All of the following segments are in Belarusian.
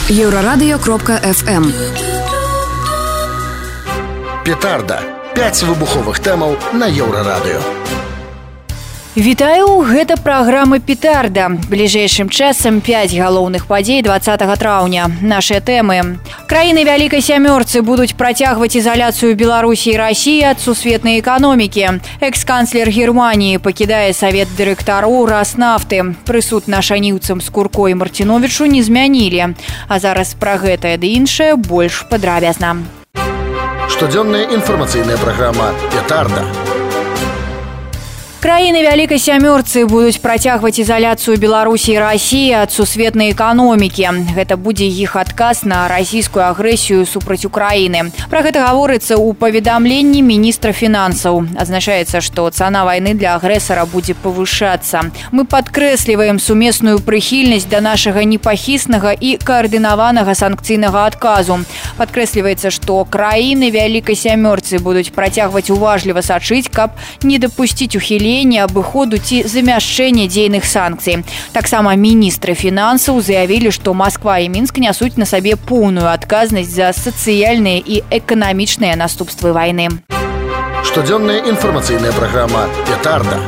Еўрарадыё.фм. Петарда. 5 выбуховых тэмаў на Еўрарадыё. Вітаю, гэта праграма «Петарда». Бліжэйшым часам 5 галоўных падзей 20 траўня. Нашыя тэмы. Краіны Вялікай Сямёрцы будуць працягваць ізаляцыю Беларусі і Расіі ад сусветнай эканомікі. Экс-канцлер Германіі пакідае савет дырэктароў Раснафты. Прысуд нашаніўцам Скурко і Мартиновичу не змянілі. А зараз пра гэтае ды іншае больш падрабязна. Штодзённая інфармацыйная праграма «Петарда». Краіны Вялікай Сямёрцы будуць працягваць ізаляцыю Беларусі і Расіі ад сусветнай эканомікі. Гэта будзе іх адказ на расійскую агрэсію супраць Украіны. Пра гэта гаворыцца ў паведамленні міністра фінансаў. Азначаецца, што цана вайны для агрэсара будзе павышацца. Мы падкрэсліваем сумесную прыхільнасць да нашага непахіснага і каардынаванага санкцыйнага адказу. Падкрэсліваецца, што краіны Вялікай Сямёрцы будуць працягваць уважліва сачыць, каб не дапусціць ухілення абыходу ці замяшчэння дзейных санкцый. Таксама міністры фінансаў заявілі, што Масква і Мінск нясуць на сабе поўную адказнасць за сацыяльныя і эканамічныя наступствы вайны. Штодзённая інфармацыйная праграма «Петарда».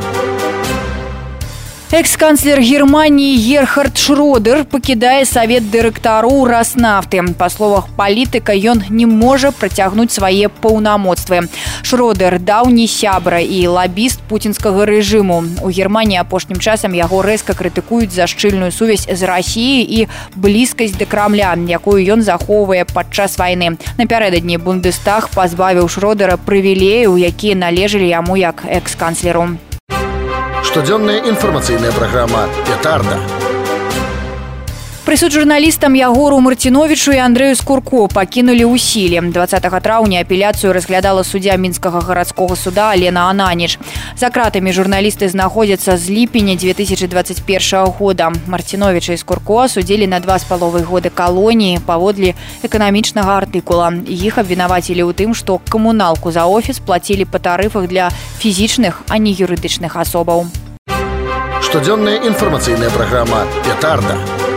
Экс-канцлер Германии Герхард Шрёдер пакідае савет дырэктароў Раснафты. Па словах палітыка, ён не можа працягнуць свае паўнамоцтвы. Шрёдер даўні сябра і лабіст пуцінскага рэжыму. У Германії апошнім часам яго рэзка крытыкуюць за шчыльную сувязь з Расіяй і блізкасць да Крамля, якую ён захоўвае падчас вайны. Напярэдадні Бундестаг пазбавіў Шрёдера прывілеяў, якія належалі яму як экс-канцлеру. Штодзённая інфармацыйная праграма «Петарда». Прысуд журналістам Ягору Мартиновичу і Андрэю Скурко пакінулі ў сіле. 20 траўня апеляцыю разглядала суддзя мінскага гарадскога суда Алена Ананіч. За кратамі журналісты знаходзяцца з ліпеня 2021 года. Мартиновича і Скурко судзілі на 2,5 годы калоніі паводле эканамічнага артыкула. Іх абвінавацілі ў тым, што камуналку за офіс плацілі па тарыфах для фізічных, а не юрыдычных асобаў. Штодзённая інфармацыйная праграма «Петарда».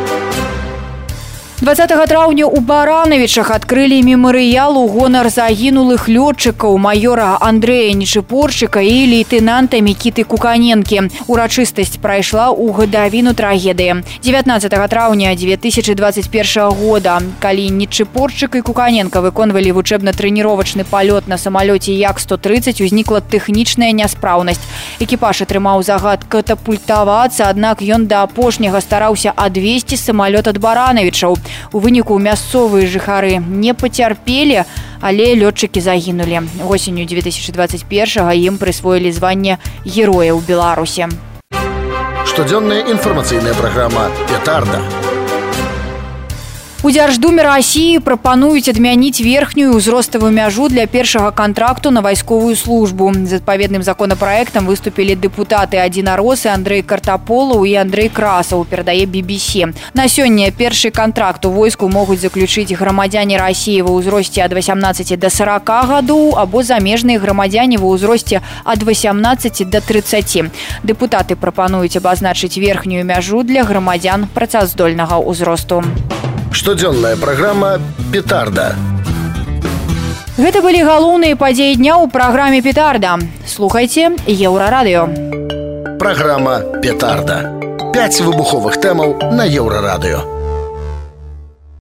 20 траўня ў Баранавічах адкрылі мемарыял у гонар загінулых лётчыкаў майора Андрэя Нечыпорчыка і лейтэнанта Мікіты Куканенкі. Урачыстасць прайшла ў гадавіну трагедыі. 19 траўня 2021 года, калі Нечыпорчык і Куканенка выконвалі вучэбна-трэніровачны палёт на самалёце Як-130, узнікла тэхнічная няспраўнасць. Экіпаж атрымаў загад катапультавацца, аднак ён да апошняга стараўся адвесці самалёт ад Баранавічаў. У выніку мясцовыя жыхары не пацярпелі, але лётчыкі загінулі. Восенню 2021-го ім прысвоілі званне Герояў Беларусі. Штодзённая інфармацыйная праграма «Петарда». У Дзярждуме Расіі прапануюць адмяніць верхнюю ўзроставую мяжу для першага кантракту на вайсковую службу. З адпаведным законапраектам выступілі дэпутаты адзінаросы Андрэй Картаполаў і Андрэй Красаў, перадае BBC. На сёння першы кантракт у войску могуць заключыць грамадзяне Расіі ва ўзросце ад 18 да 40 гадоў або замежныя грамадзяне ва ўзросце ад 18 да 30. Дэпутаты прапануюць абазначыць верхнюю мяжу для грамадзян працаздольнага ўзросту. Штодзённая праграма «Петарда». Гэта былі галоўныя падзеі дня ў праграме «Петарда». Слухайце Еўрарадыё. Праграма «Петарда». 5 выбуховых тэмаў на Еўрарадыё.